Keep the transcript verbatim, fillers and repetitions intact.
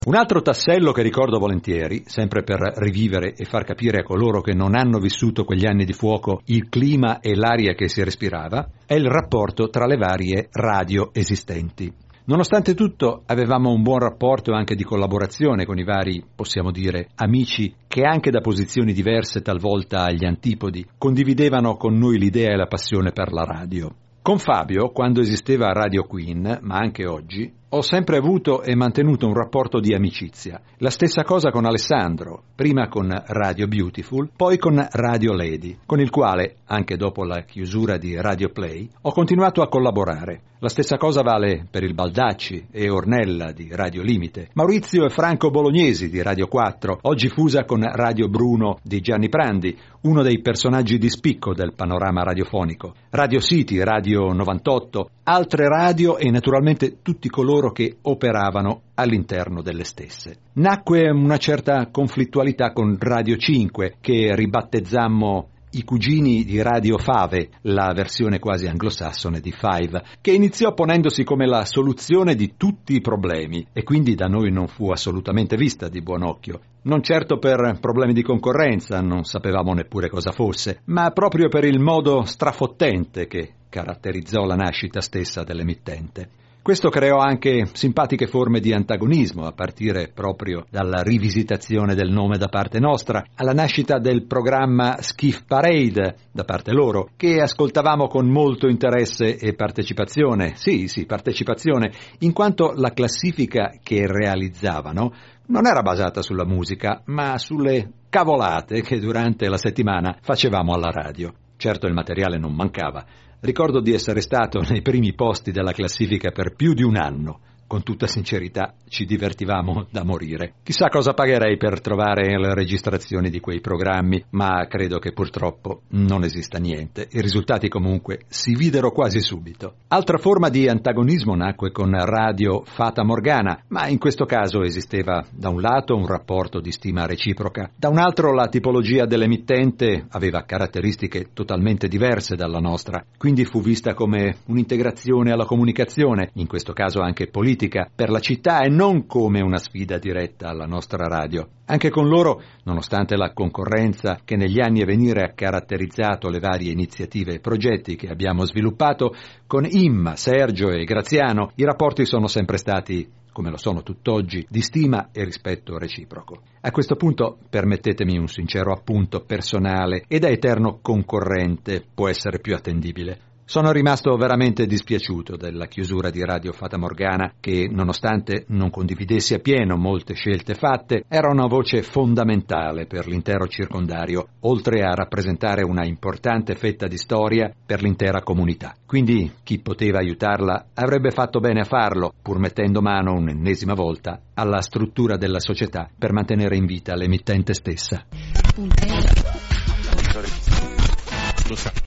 Un altro tassello che ricordo volentieri, sempre per rivivere e far capire a coloro che non hanno vissuto quegli anni di fuoco il clima e l'aria che si respirava, è il rapporto tra le varie radio esistenti. Nonostante tutto avevamo un buon rapporto anche di collaborazione con i vari, possiamo dire, amici che anche da posizioni diverse, talvolta agli antipodi, condividevano con noi l'idea e la passione per la radio. Con Fabio, quando esisteva Radio Queen, ma anche oggi, ho sempre avuto e mantenuto un rapporto di amicizia. La stessa cosa con Alessandro, prima con Radio Beautiful, poi con Radio Lady, con il quale, anche dopo la chiusura di Radio Play, ho continuato a collaborare. La stessa cosa vale per il Baldacci e Ornella di Radio Limite, Maurizio e Franco Bolognesi di Radio quattro, oggi fusa con Radio Bruno di Gianni Prandi, uno dei personaggi di spicco del panorama radiofonico, Radio City, Radio novantotto, altre radio e naturalmente tutti coloro che operavano all'interno delle stesse. Nacque una certa conflittualità con Radio cinque, che ribattezzammo i cugini di Radio Fave, la versione quasi anglosassone di Five, che iniziò ponendosi come la soluzione di tutti i problemi e quindi da noi non fu assolutamente vista di buon occhio. Non certo per problemi di concorrenza, non sapevamo neppure cosa fosse, ma proprio per il modo strafottente che caratterizzò la nascita stessa dell'emittente. Questo creò anche simpatiche forme di antagonismo, a partire proprio dalla rivisitazione del nome da parte nostra, alla nascita del programma Skiff Parade da parte loro, che ascoltavamo con molto interesse e partecipazione, sì, sì, partecipazione, in quanto la classifica che realizzavano non era basata sulla musica, ma sulle cavolate che durante la settimana facevamo alla radio. Certo, il materiale non mancava. Ricordo di essere stato nei primi posti della classifica per più di un anno. Con tutta sincerità ci divertivamo da morire. Chissà cosa pagherei per trovare le registrazioni di quei programmi, ma credo che purtroppo non esista niente. I risultati comunque si videro quasi subito. Altra forma di antagonismo nacque con Radio Fata Morgana, ma in questo caso esisteva da un lato un rapporto di stima reciproca, da un altro la tipologia dell'emittente aveva caratteristiche totalmente diverse dalla nostra, quindi fu vista come un'integrazione alla comunicazione, in questo caso anche politica, per la città e non come una sfida diretta alla nostra radio. Anche con loro, nonostante la concorrenza che negli anni a venire ha caratterizzato le varie iniziative e progetti che abbiamo sviluppato, con Imma, Sergio e Graziano i rapporti sono sempre stati, come lo sono tutt'oggi, di stima e rispetto reciproco. A questo punto permettetemi un sincero appunto personale e da eterno concorrente può essere più attendibile. Sono rimasto veramente dispiaciuto della chiusura di Radio Fata Morgana che, nonostante non condividessi appieno molte scelte fatte, era una voce fondamentale per l'intero circondario, oltre a rappresentare una importante fetta di storia per l'intera comunità. Quindi chi poteva aiutarla avrebbe fatto bene a farlo, pur mettendo mano un'ennesima volta alla struttura della società per mantenere in vita l'emittente stessa.